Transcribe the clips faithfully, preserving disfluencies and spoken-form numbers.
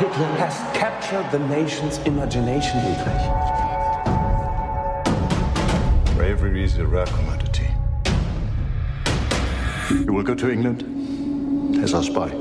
Hitler has captured the nation's imagination, Dietrich. Bravery is a rare commodity. You will go to England as our spy.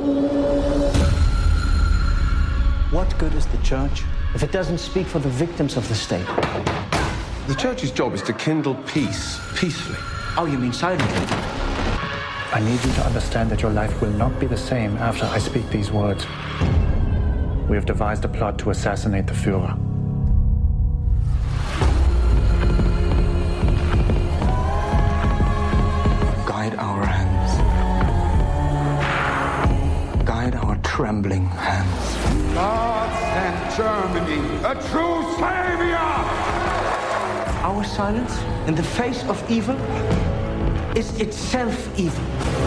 What good is the church if it doesn't speak for the victims of the state? The church's job is to kindle peace, peacefully. Oh, you mean silently? I need you to understand that your life will not be the same after I speak these words. We have devised a plot to assassinate the Führer. Guide our hands. Guide our trembling hands. God sent Germany a true savior! Our silence in the face of evil is itself evil.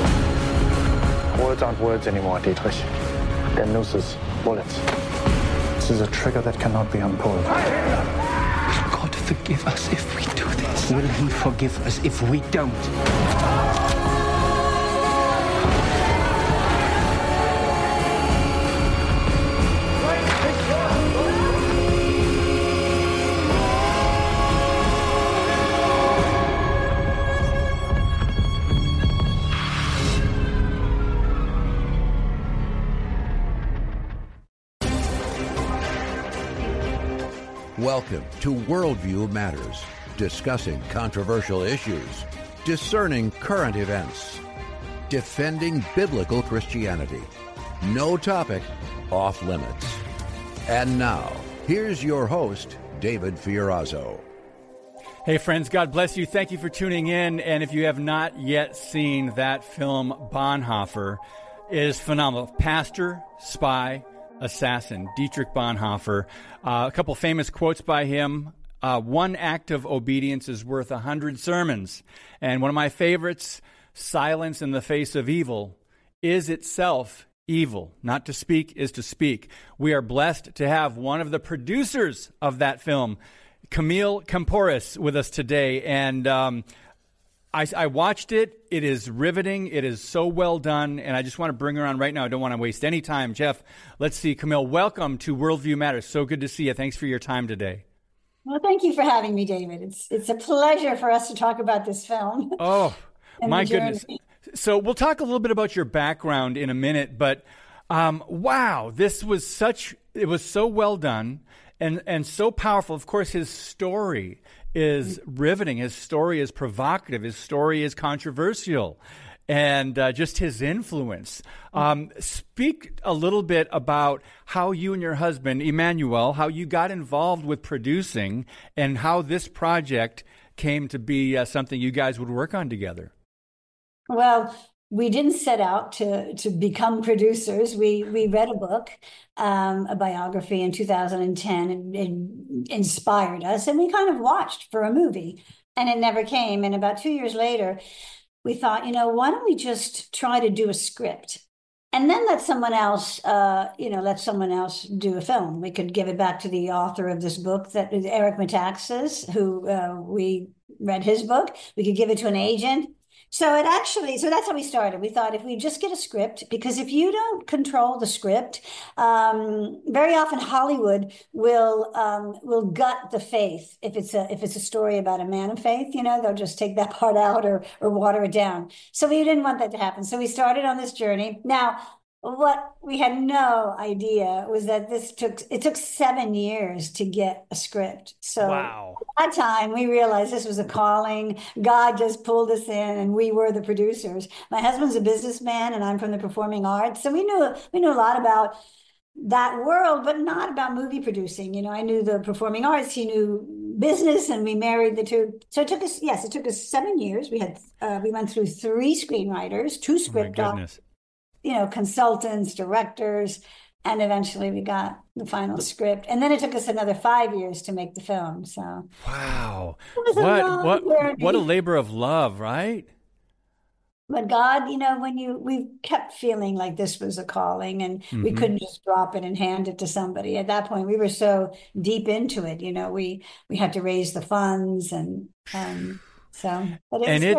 Words aren't words anymore, Dietrich. They're nooses, bullets. This is a trigger that cannot be unpulled. Will God forgive us if we do this? Will he forgive us if we don't? Welcome to Worldview Matters, discussing controversial issues, discerning current events, defending biblical Christianity. No topic off limits. And now, here's your host, David Fiorazo. Hey friends, God bless you. Thank you for tuning in. And if you have not yet seen that film, Bonhoeffer, it is phenomenal. Pastor, spy, assassin, Dietrich Bonhoeffer. Uh, a couple famous quotes by him. Uh, one act of obedience is worth a hundred sermons. And one of my favorites, silence in the face of evil is itself evil. Not to speak is to speak. We are blessed to have one of the producers of that film, Camille Camporis, with us today. And um, I, I watched it. It is riveting. It is so well done. And I just want to bring her on right now. I don't want to waste any time. Jeff, let's see. Camille, welcome to Worldview Matters. So good to see you. Thanks for your time today. Well, thank you for having me, David. It's it's a pleasure for us to talk about this film. Oh, my goodness. So we'll talk a little bit about your background in a minute. But um, wow, this was such, it was so well done and, and so powerful. Of course, his story is riveting. His story is provocative. His story is controversial. And uh, just his influence. Um, speak a little bit about how you and your husband, Emmanuel, how you got involved with producing and how this project came to be uh, something you guys would work on together. Well, we didn't set out to to become producers. We we read a book, um, a biography in two thousand ten, and it inspired us, and we kind of watched for a movie, and it never came. And about two years later, we thought, you know, why don't we just try to do a script, and then let someone else, uh, you know, let someone else do a film. We could give it back to the author of this book, that is Eric Metaxas, who uh, we read his book. We could give it to an agent. So it actually, so that's how we started. We thought if we just get a script, because if you don't control the script, um, very often Hollywood will um, will gut the faith. If it's a if it's a story about a man of faith, you know, they'll just take that part out or or water it down. So we didn't want that to happen. So we started on this journey. Now, what we had no idea was that this took, it took seven years to get a script. So wow. At that time, we realized this was a calling. God just pulled us in, and we were the producers. My husband's a businessman, and I'm from the performing arts. So we knew, we knew a lot about that world, but not about movie producing. You know, I knew the performing arts, he knew business, and we married the two. So it took us, yes, it took us seven years. We had, uh, we went through three screenwriters, two script oh my goodness. you know, consultants, directors, and eventually we got the final script. And then it took us another five years to make the film. So wow, it was a what long what journey. what a labor of love, right? But God, you know, when you we kept feeling like this was a calling, and mm-hmm. we couldn't just drop it and hand it to somebody. At that point, we were so deep into it. You know, we we had to raise the funds, and um, so. But it and was it. great.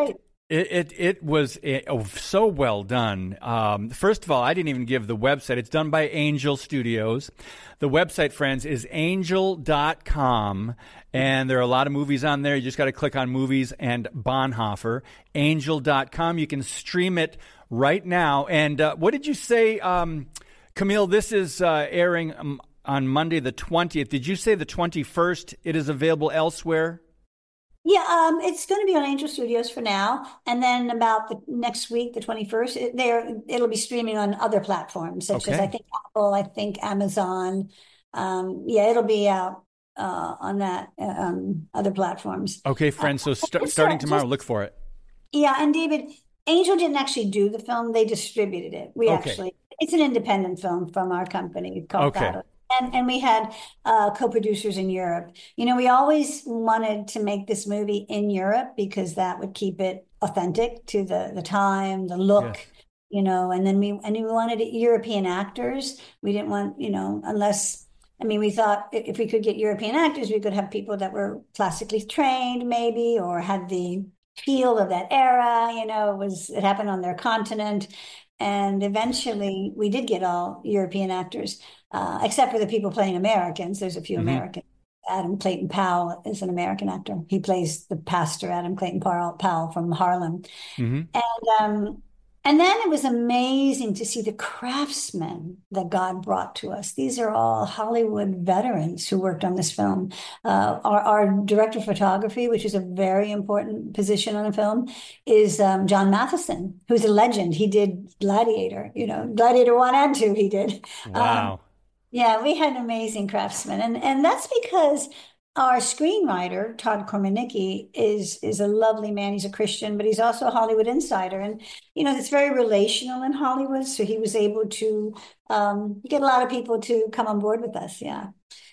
It it, it was it, oh, so well done. Um, first of all, I didn't even give the website. It's done by Angel Studios. The website, friends, is angel dot com, and there are a lot of movies on there. You just got to click on movies and Bonhoeffer. angel dot com. You can stream it right now. And uh, what did you say, um, Camille? This is uh, airing um, on Monday the twentieth. Did you say the twenty-first? It is available elsewhere? Yeah, um, it's going to be on Angel Studios for now, and then about the next week, the twenty-first, it, there it'll be streaming on other platforms such Okay. as I think Apple, I think Amazon. Um, yeah, it'll be out uh, on that um, other platforms. Okay, friends. So Uh, st- just, starting uh, tomorrow, just- look for it. Yeah, and David, Angel didn't actually do the film; they distributed it. We Okay. actually, it's an independent film from our company called Okay. Battle. And, and we had uh, co-producers in Europe. You know, we always wanted to make this movie in Europe because that would keep it authentic to the the time, the look, Yes. you know. And then we and we wanted European actors. We didn't want, you know, unless I mean, we thought i- if we could get European actors, we could have people that were classically trained, maybe, or had the feel of that era. You know, it was it happened on their continent. And eventually, we did get all European actors, uh, except for the people playing Americans. There's a few Mhm. Americans. Adam Clayton Powell is an American actor. He plays the pastor, Adam Clayton Powell, Powell from Harlem. hmm And um, and then it was amazing to see the craftsmen that God brought to us. These are all Hollywood veterans who worked on this film. Uh, our, our director of photography, which is a very important position on a film, is um, John Matheson, who's a legend. He did Gladiator, you know, Gladiator one and two he did. Um, Wow. yeah, we had amazing craftsmen. And, and that's because our screenwriter, Todd Kormanicki, is is a lovely man. He's a Christian, but he's also a Hollywood insider. And, you know, it's very relational in Hollywood. So he was able to um, get a lot of people to come on board with us. Yeah.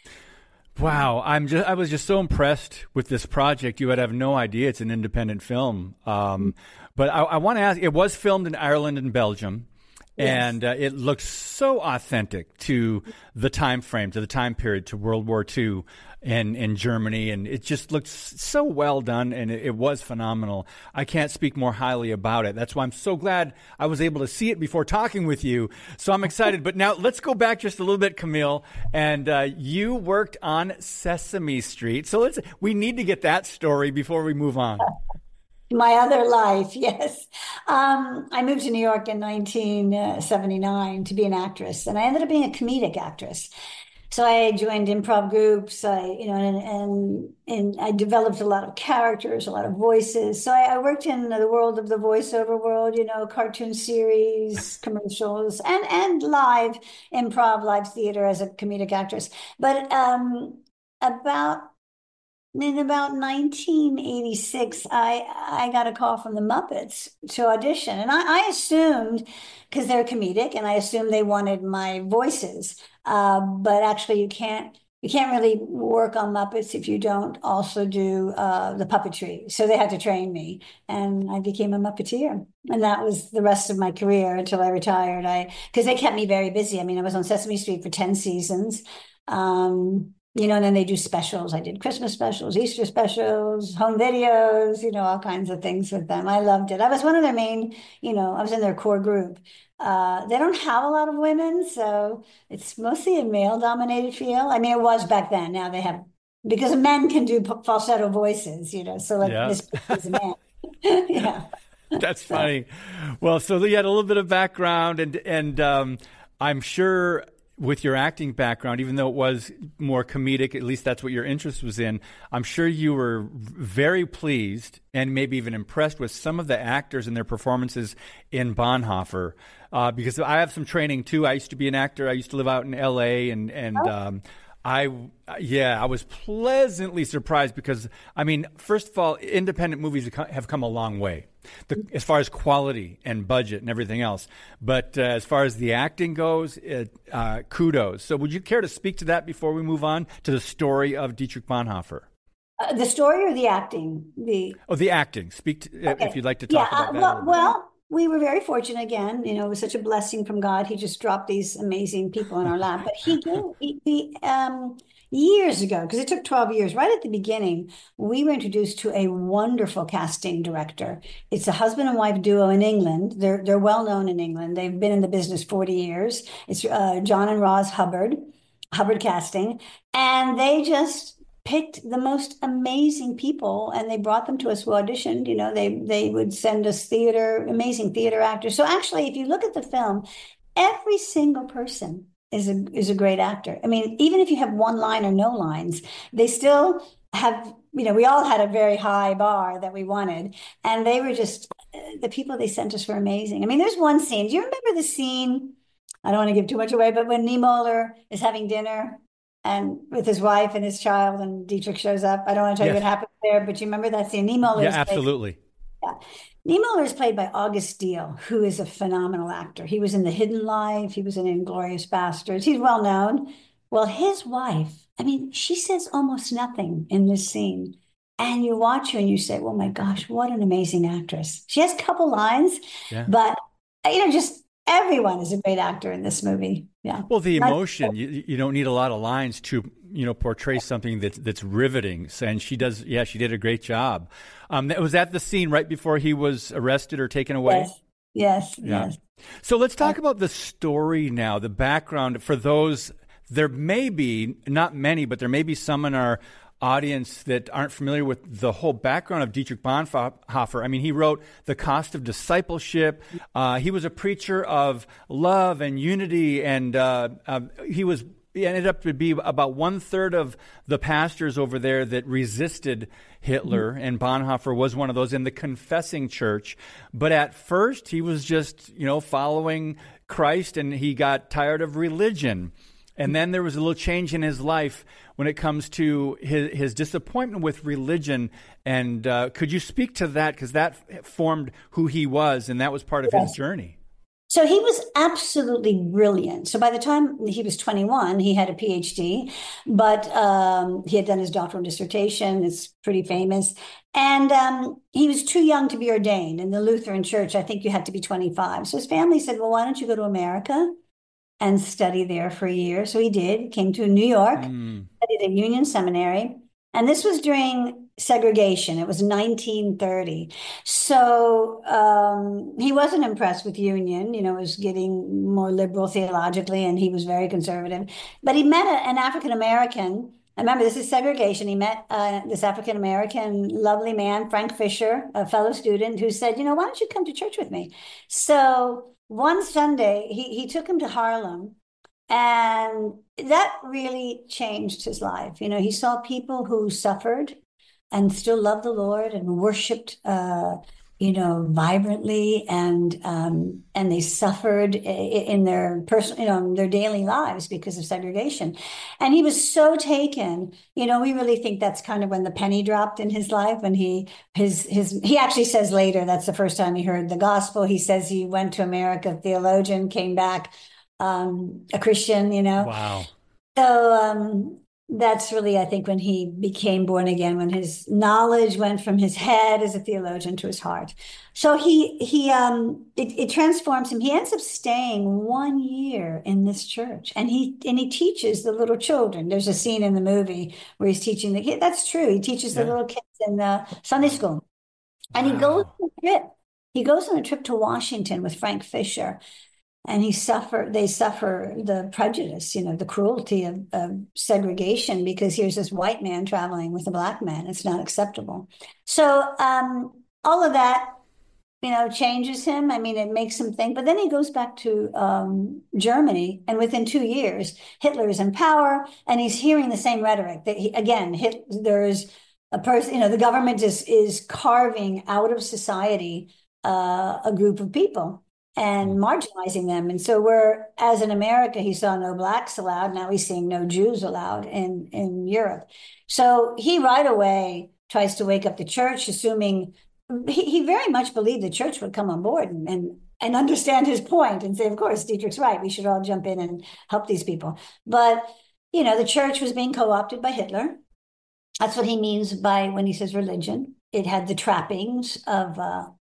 Wow, I'm just I was just so impressed with this project. You would have no idea it's an independent film. Um, but I, I want to ask, it was filmed in Ireland and Belgium, Yes. and uh, it looks so authentic to the time frame, to the time period, to World War Two in, in Germany, and it just looks so well done, and it, it was phenomenal. I can't speak more highly about it. That's why I'm so glad I was able to see it before talking with you. So I'm excited. But now let's go back just a little bit, Camille. And uh, you worked on Sesame Street. So let's we need to get that story before we move on. My other life, yes. Um, I moved to New York in nineteen seventy-nine to be an actress, and I ended up being a comedic actress. So I joined improv groups, I, you know, and, and and I developed a lot of characters, a lot of voices. So I, I worked in the world of the voiceover world, you know, cartoon series, commercials, and and live improv, live theater as a comedic actress. But um, about in about nineteen eighty-six, I I got a call from the Muppets to audition, and I, I assumed because they're comedic, and I assumed they wanted my voices. Uh, but actually, you can't you can't really work on Muppets if you don't also do uh, the puppetry. So they had to train me, and I became a Muppeteer, and that was the rest of my career until I retired. I because they kept me very busy. I mean, I was on Sesame Street for ten seasons. Um, You know, and then they do specials. I did Christmas specials, Easter specials, home videos, you know, all kinds of things with them. I loved it. I was one of their main, you know, I was in their core group. Uh, they don't have a lot of women, so it's mostly a male-dominated field. I mean, it was back then. Now they have, because men can do p- falsetto voices, you know, so like Yeah. this is a man. Yeah. That's funny. Well, so you had a little bit of background, and and um, I'm sure with your acting background, even though it was more comedic, at least that's what your interest was in, I'm sure you were very pleased and maybe even impressed with some of the actors and their performances in Bonhoeffer. Uh, because I have some training too. I used to be an actor. I used to live out in L A, and and Oh. um, I yeah, I was pleasantly surprised because, I mean, first of all, independent movies have come- have come a long way, the, as far as quality and budget and everything else. But uh, as far as the acting goes, it, uh, kudos. So would you care to speak to that before we move on to the story of Dietrich Bonhoeffer? Uh, the story or the acting? The Oh, the acting. Speak to, Okay. if you'd like to talk yeah, about uh, that. a well, little bit. well, we were very fortunate again. You know, it was such a blessing from God. He just dropped these amazing people in our lap. But he gave, he, he, um, years ago, because it took twelve years, right at the beginning, we were introduced to a wonderful casting director. It's a husband and wife duo in England. They're, they're well known in England. They've been in the business forty years. It's uh, John and Roz Hubbard, Hubbard Casting. And they just picked the most amazing people and they brought them to us who auditioned. You know, they they would send us theater, amazing theater actors. So actually, if you look at the film, every single person is a is a great actor. I mean, even if you have one line or no lines, they still have, you know, we all had a very high bar that we wanted. And they were just, the people they sent us were amazing. I mean, there's one scene. Do you remember the scene? I don't want to give too much away, but when Niemöller is having dinner and with his wife and his child, and Dietrich shows up. I don't want to tell yes. you what happened there, but you remember that scene? Niemöller. Yeah, absolutely. Played, yeah. Niemöller is played by August Diehl, who is a phenomenal actor. He was in The Hidden Life. He was in Inglourious Basterds. He's well known. Well, his wife, I mean, she says almost nothing in this scene. And you watch her and you say, oh my gosh, what an amazing actress. She has a couple lines, yeah. but, you know, just everyone is a great actor in this movie. Yeah. Well, the emotion, you, you don't need a lot of lines to, you know, portray something that's, that's riveting. And she does, yeah, she did a great job. Um, was that the scene right before he was arrested or taken away? Yes, yes, yeah. yes. So let's talk about the story now, the background for those. There may be, not many, but there may be some in our audience that aren't familiar with the whole background of Dietrich Bonhoeffer. I mean, he wrote The Cost of Discipleship. Uh, he was a preacher of love and unity, and uh, uh, he was he ended up to be about one third of the pastors over there that resisted Hitler, mm-hmm. and Bonhoeffer was one of those in the confessing church. But at first, he was just, you know, following Christ, and he got tired of religion. And then there was a little change in his life when it comes to his, his disappointment with religion. And uh, could you speak to that? Because that formed who he was, and that was part of yes. his journey. So he was absolutely brilliant. So by the time he was twenty-one, he had a P H D, but um, he had done his doctoral dissertation. It's pretty famous. And um, he was too young to be ordained. In the Lutheran Church, I think you had to be twenty-five. So his family said, well, why don't you go to America and study there for a year? So he did. He came to New York, mm. studied at Union Seminary. And this was during segregation. It was nineteen thirty. So um, he wasn't impressed with Union. You know, it was getting more liberal theologically, and he was very conservative. But he met a, an African-American. I remember, this is segregation. He met uh, this African-American lovely man, Frank Fisher, a fellow student, who said, you know, why don't you come to church with me? So one Sunday, he, he took him to Harlem, and that really changed his life. You know, he saw people who suffered and still loved the Lord and worshiped, uh, you know, vibrantly, and um, and they suffered in their personal, you know, their daily lives because of segregation. And he was so taken. You know, we really think that's kind of when the penny dropped in his life. And he his his he actually says later that's the first time he heard the gospel. He says he went to America, theologian, came back um, a Christian. You know, wow. So. Um, That's really, I think, when he became born again, when his knowledge went from his head as a theologian to his heart. So he, he, um, it, it transforms him. He ends up staying one year in this church, and he, and he teaches the little children. There's a scene in the movie where he's teaching the kids. That's true. He teaches yeah. the little kids in the Sunday school, and wow. he goes on a trip. He goes on a trip to Washington with Frank Fisher. And he suffer, they suffer the prejudice, you know, the cruelty of, of segregation, because here's this white man traveling with a black man. It's not acceptable. So um, all of that, you know, changes him. I mean, it makes him think. But then he goes back to um, Germany, and within two years, Hitler is in power, and he's hearing the same rhetoric that he, again, hit, there's a person, you know, the government is is carving out of society uh, a group of people and marginalizing them. And so we're, as in America, he saw no blacks allowed. Now he's seeing no Jews allowed in, in Europe. So he right away tries to wake up the church, assuming he, he very much believed the church would come on board and, and, and understand his point and say, of course, Dietrich's right. We should all jump in and help these people. But, you know, the church was being co-opted by Hitler. That's what he means by when he says religion. It had the trappings of uh,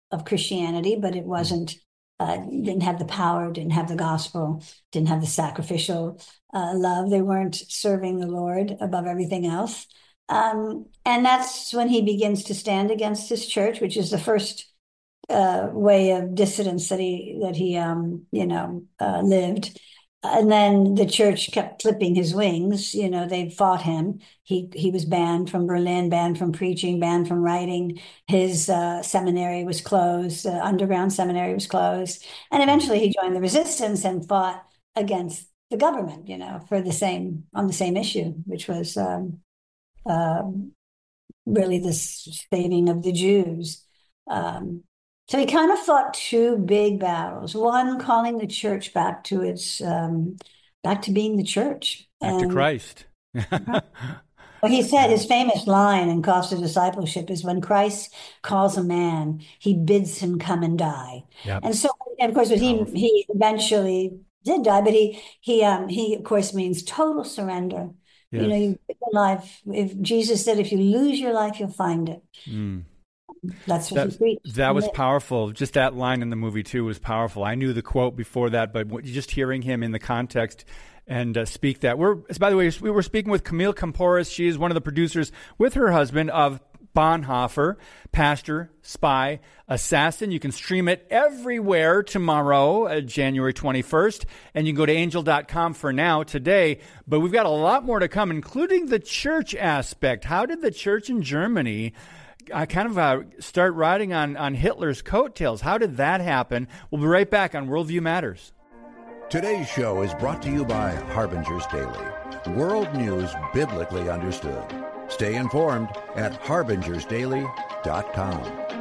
of Christianity, but it wasn't, uh, didn't have the power, didn't have the gospel, didn't have the sacrificial uh, love. They weren't serving the Lord above everything else. Um, and that's when he begins to stand against his church, which is the first uh, way of dissidence that he, that he um, you know, uh, lived. And then the church kept clipping his wings. You know, they fought him. He he was banned from Berlin, banned from preaching, banned from writing. His uh, seminary was closed. The underground seminary was closed. And eventually he joined the resistance and fought against the government, you know, for the same, on the same issue, which was um, um, really the saving of the Jews. Um, So he kind of fought two big battles. One, calling the church back to its, um, back to being the church. Back to Christ. Well, he said his famous line in Cost of Discipleship is, when Christ calls a man, he bids him come and die. Yep. And so, and of course, he Powerful. he eventually did die, but he he um he of course means total surrender. Yes. You know, you live your life. If Jesus said, if you lose your life, you'll find it. Mm. That's what That, he preached. that was powerful. Just that line in the movie, too, was powerful. I knew the quote before that, but what- just hearing him in the context and uh, speak that. We're, by the way, we were speaking with Camille Camporis. She is one of the producers with her husband of Bonhoeffer, Pastor, Spy, Assassin. You can stream it everywhere tomorrow, uh, January twenty-first, and you can go to angel dot com for now today. But we've got a lot more to come, including the church aspect. How did the church in Germany I kind of uh, start riding on, on Hitler's coattails? How did that happen? We'll be right back on Worldview Matters. Today's show is brought to you by Harbinger's Daily, world news biblically understood. Stay informed at harbingers daily dot com.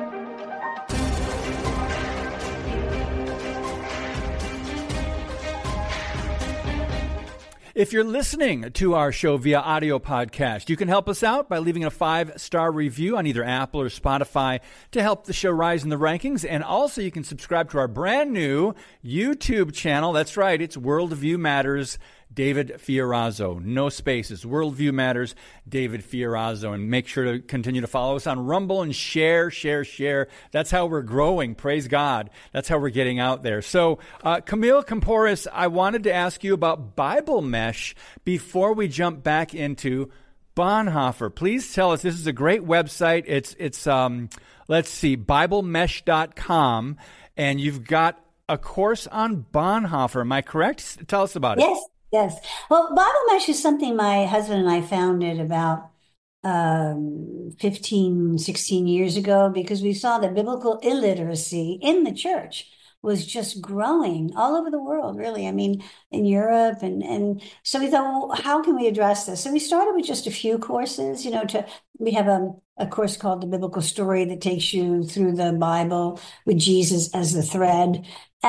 If you're listening to our show via audio podcast, you can help us out by leaving a five-star review on either Apple or Spotify to help the show rise in the rankings. And also you can subscribe to our brand new YouTube channel. That's right, it's Worldview Matters, David Fiorazo. No spaces. Worldview Matters, David Fiorazo. And make sure to continue to follow us on Rumble and share, share, share. That's how we're growing. Praise God. That's how we're getting out there. So, uh, Camille Camporis, I wanted to ask you about Bible Mesh before we jump back into Bonhoeffer. Please tell us. This is a great website. It's, it's um, let's see, bible mesh dot com. And you've got a course on Bonhoeffer. Am I correct? Tell us about it. Yes. Yes. Well, Bible Mesh is something my husband and I founded about um, fifteen, sixteen years ago, because we saw that biblical illiteracy in the church was just growing all over the world, really. I mean, in Europe. And, and so we thought, well, how can we address this? So we started with just a few courses, you know, to, we have a, a course called The Biblical Story that takes you through the Bible with Jesus as the thread.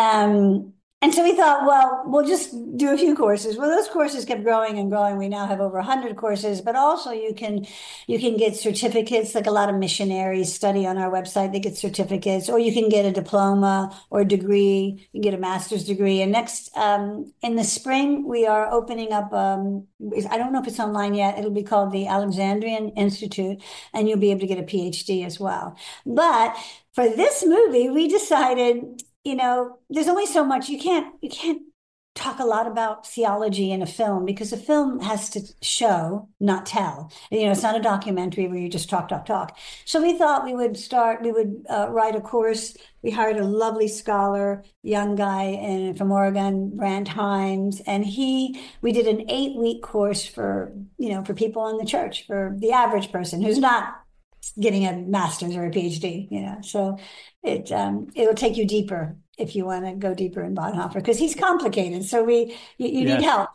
Um, And so we thought, well, we'll just do a few courses. Well, those courses kept growing and growing. We now have over one hundred courses, but also you can you can get certificates, like a lot of missionaries study on our website. They get certificates, or you can get a diploma or a degree. You can get a master's degree. And next, um, in the spring, we are opening up, um, I don't know if it's online yet. It'll be called the Alexandrian Institute, and you'll be able to get a P H D as well. But for this movie, we decided, you know, there's only so much. You can't you can't talk a lot about theology in a film, because a film has to show, not tell. You know, it's not a documentary where you just talk, talk, talk. So we thought we would start, we would uh, write a course. We hired a lovely scholar, young guy in, from Oregon, Brant Himes, and he, we did an eight week course for, you know, for people in the church, for the average person who's not getting a master's or a P H D, you know. So it um, it'll take you deeper if you want to go deeper in Bonhoeffer, because he's complicated. So we you, you Yes. need help.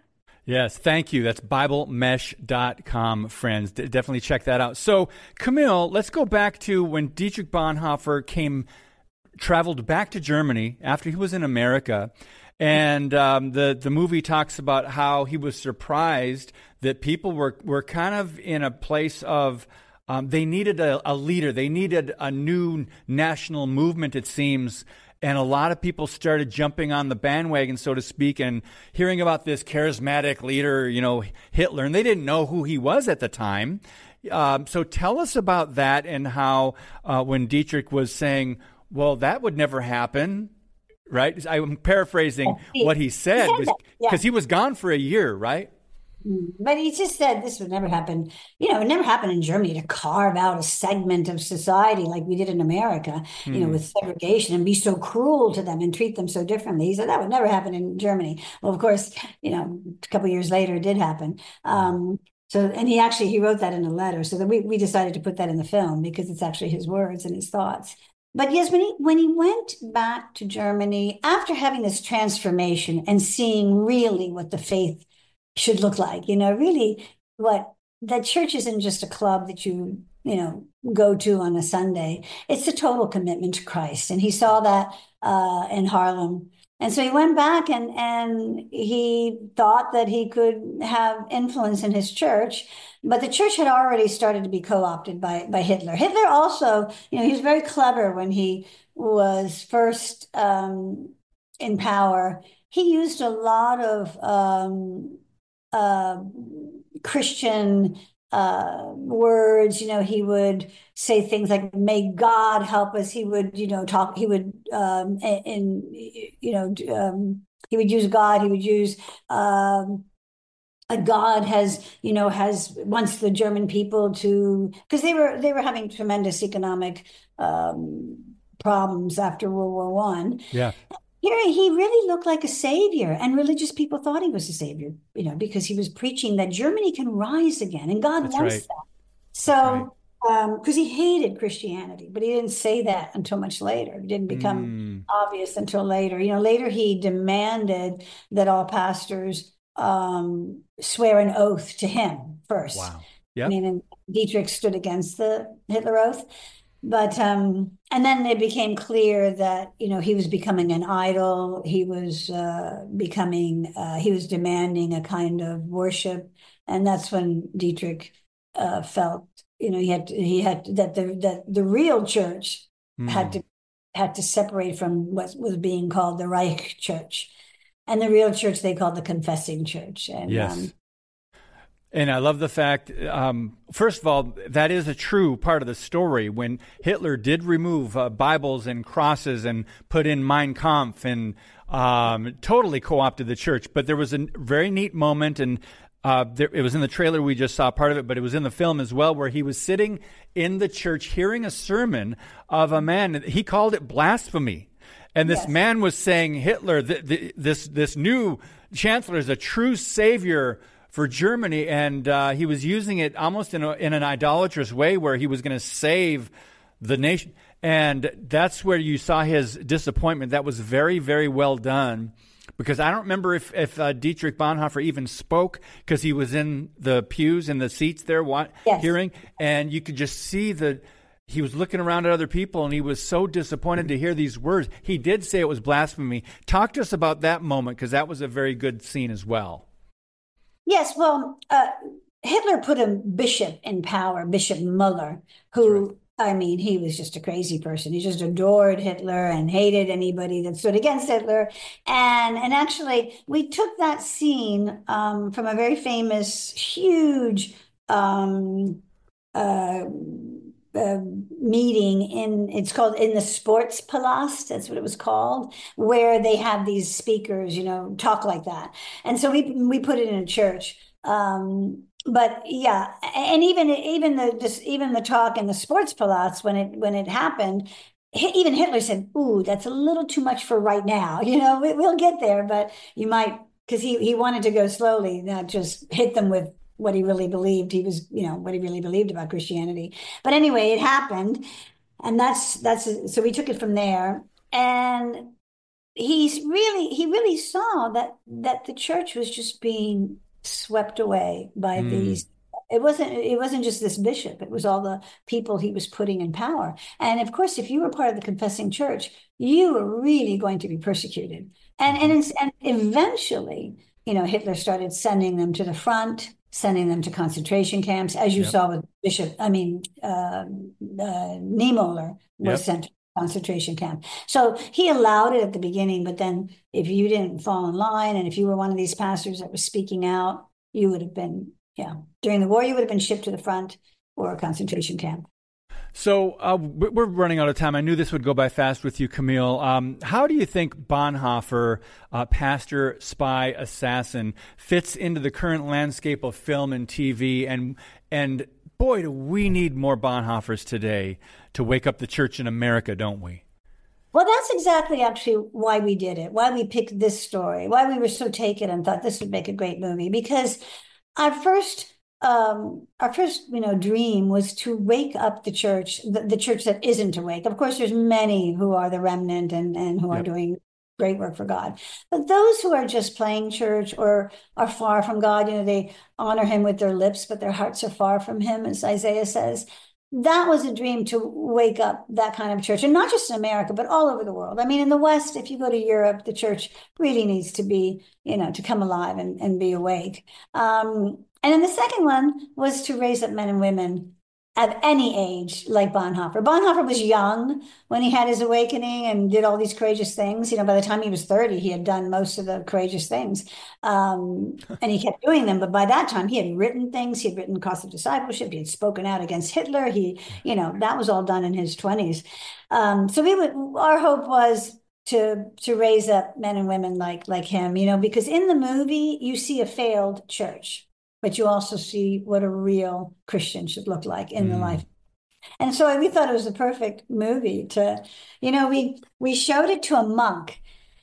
Yes, thank you. That's bible mesh dot com, friends. D- definitely check that out. So, Camille, let's go back to when Dietrich Bonhoeffer came, traveled back to Germany after he was in America. And um, the, the movie talks about how he was surprised that people were, were kind of in a place of, um, they needed a, a leader. They needed a new national movement, it seems. And a lot of people started jumping on the bandwagon, so to speak, and hearing about this charismatic leader, you know, Hitler. And they didn't know who he was at the time. Um, so tell us about that, and how uh, when Dietrich was saying, well, that would never happen, right? I'm paraphrasing he, what he said, because he, yeah. he was gone for a year, right? But he just said this would never happen. You know, it never happened in Germany to carve out a segment of society like we did in America, mm. you know, with segregation and be so cruel to them and treat them so differently. He said that would never happen in Germany. Well, of course, you know, a couple of years later, it did happen. Um, so, and he actually, he wrote that in a letter. So that we, we decided to put that in the film because it's actually his words and his thoughts. But yes, when he when he went back to Germany after having this transformation and seeing really what the faith should look like, you know, really what that church isn't just a club that you, you know, go to on a Sunday. It's a total commitment to Christ. And he saw that uh, in Harlem. And so he went back and, and he thought that he could have influence in his church, but the church had already started to be co-opted by, by Hitler. Hitler also, you know, he was very clever when he was first um, in power. He used a lot of um, Uh, Christian uh, words, you know, he would say things like, may God help us. He would, you know, talk, he would, um, in, you know, um, he would use God, he would use, um, a God has, you know, has wants the German people to, because they were, they were having tremendous economic um, problems after World War One. Yeah. Here, he really looked like a savior, and religious people thought he was a savior, you know, because he was preaching that Germany can rise again, and God That's wants right. that. So, because um, he hated Christianity, but he didn't say that until much later. It didn't become Mm. obvious until later. You know, later he demanded that all pastors um, swear an oath to him first. Wow. Yeah. I mean, and Dietrich stood against the Hitler oath. But, um, and then it became clear that, you know, he was becoming an idol. He was uh, becoming, uh, he was demanding a kind of worship. And that's when Dietrich uh, felt, you know, he had, to, he had, to, that the, that the real church mm. had to, had to separate from what was being called the Reich Church. And the real church they called the Confessing Church. And, yes. Um, And I love the fact, um, first of all, that is a true part of the story. When Hitler did remove uh, Bibles and crosses and put in Mein Kampf and um, totally co-opted the church. But there was a very neat moment, and uh, there, it was in the trailer, we just saw part of it, but it was in the film as well, where he was sitting in the church hearing a sermon of a man. He called it blasphemy. And this yes. man was saying, Hitler, th- th- this, this new chancellor is a true savior for Germany, and uh, he was using it almost in, a, in an idolatrous way where he was going to save the nation. And that's where you saw his disappointment. That was very, very well done, because I don't remember if, if uh, Dietrich Bonhoeffer even spoke, because he was in the pews, in the seats there wa- yes. hearing, and you could just see the he was looking around at other people, and he was so disappointed to hear these words. He did say it was blasphemy. Talk to us about that moment, because that was a very good scene as well. Yes, well, uh, Hitler put a bishop in power, Bishop Muller, who, right. I mean, he was just a crazy person. He just adored Hitler and hated anybody that stood against Hitler. And and actually, we took that scene um, from a very famous, huge um, uh, uh, meeting in, it's called in the Sportspalast, that's what it was called, where they have these speakers, you know, talk like that. And so we we put it in a church. Um, but yeah, and even even the just even the talk in the Sportspalast when it when it happened, even Hitler said, "Ooh, that's a little too much for right now. You know, we, we'll get there, but you might," because he he wanted to go slowly, not just hit them with what he really believed. He was, you know, what he really believed about Christianity. But anyway, it happened. And that's, that's, so we took it from there. And he's really, he really saw that, that the church was just being swept away by mm. these. It wasn't, it wasn't just this bishop. It was all the people he was putting in power. And of course, if you were part of the confessing church, you were really going to be persecuted. And, and, and eventually, you know, Hitler started sending them to the front, sending them to concentration camps, as you yep. saw with Bishop, I mean, uh, uh, Niemöller was yep. sent to a concentration camp. So he allowed it at the beginning, but then if you didn't fall in line, and if you were one of these pastors that was speaking out, you would have been, yeah, during the war, you would have been shipped to the front or a concentration camp. So uh, we're running out of time. I knew this would go by fast with you, Camille. Um, how do you think Bonhoeffer, uh, pastor, spy, assassin, fits into the current landscape of film and T V? And and boy, do we need more Bonhoeffers today to wake up the church in America, don't we? Well, that's exactly actually why we did it, why we picked this story, why we were so taken and thought this would make a great movie. Because our first, um, our first, you know, dream was to wake up the church, the, the church that isn't awake. Of course, there's many who are the remnant and, and who yep. are doing great work for God. But those who are just playing church or are far from God, you know, they honor him with their lips, but their hearts are far from him, as Isaiah says. That was a dream to wake up that kind of church, and not just in America, but all over the world. I mean, in the West, if you go to Europe, the church really needs to be, you know, to come alive and, and be awake. Um, and then the second one was to raise up men and women at any age, like Bonhoeffer. Bonhoeffer was young when he had his awakening and did all these courageous things. You know, by the time he was thirty, he had done most of the courageous things. Um, and he kept doing them. But by that time, he had written things. He had written Cost of Discipleship. He had spoken out against Hitler. He, you know, that was all done in his twenties. Um, so we would, our hope was to to raise up men and women like like him, you know, because in the movie, you see a failed church. But you also see what a real Christian should look like in mm. the life. And so we thought it was the perfect movie to, you know, we we showed it to a monk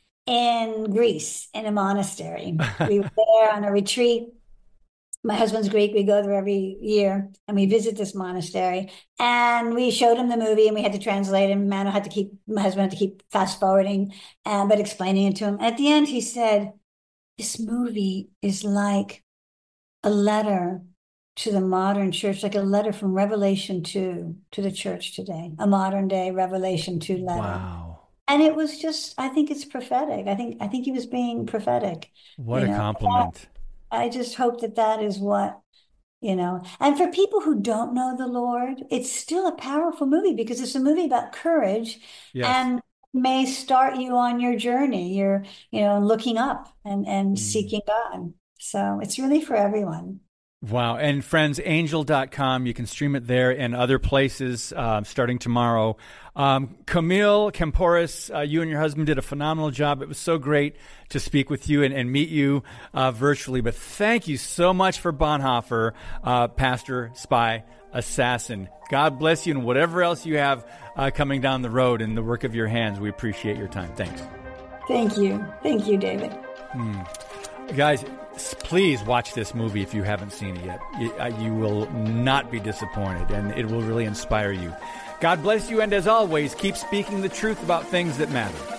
in Greece in a monastery. We were there on a retreat. My husband's Greek. We go there every year and we visit this monastery. And we showed him the movie and we had to translate him. Mano had to keep, my husband had to keep fast forwarding, uh, but explaining it to him. At the end, he said, this movie is like a letter to the modern church, like a letter from Revelation two to the church today, a modern day Revelation two letter. Wow. And it was just, I think it's prophetic. I think, I think he was being prophetic. What a know? compliment. I, I just hope that that is what, you know, and for people who don't know the Lord, it's still a powerful movie because it's a movie about courage yes. and may start you on your journey. You're, you know, looking up and, and mm. seeking God. So it's really for everyone. Wow. And friends, angel dot com, you can stream it there and other places uh, starting tomorrow. Um, Camille Kempouris, uh, you and your husband did a phenomenal job. It was so great to speak with you and, and meet you uh, virtually. But thank you so much for Bonhoeffer, uh, pastor, spy, assassin. God bless you and whatever else you have uh, coming down the road in the work of your hands. We appreciate your time. Thanks. Thank you. Thank you, David. Mm. Guys, please watch this movie if you haven't seen it yet. You, uh, you will not be disappointed, and it will really inspire you. God bless you, and as always, keep speaking the truth about things that matter.